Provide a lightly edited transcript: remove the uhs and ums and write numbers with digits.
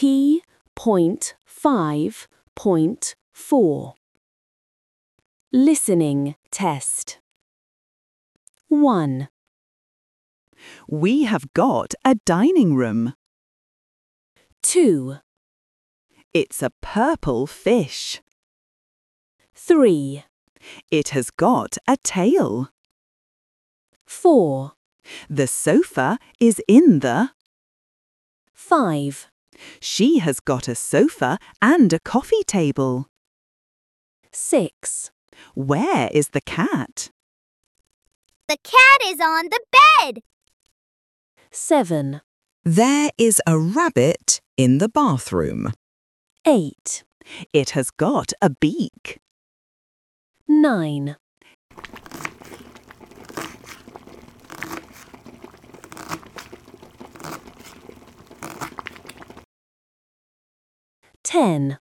T.5.4 Listening test. 1, We have got a dining room. 2, It's a purple fish. 3, It has got a tail. 4, The sofa is in the. 5, She has got a sofa and a coffee table. 6, Where is the cat? The cat is on the bed. 7, There is a rabbit in the bathroom. 8, It has got a beak. 9, 10.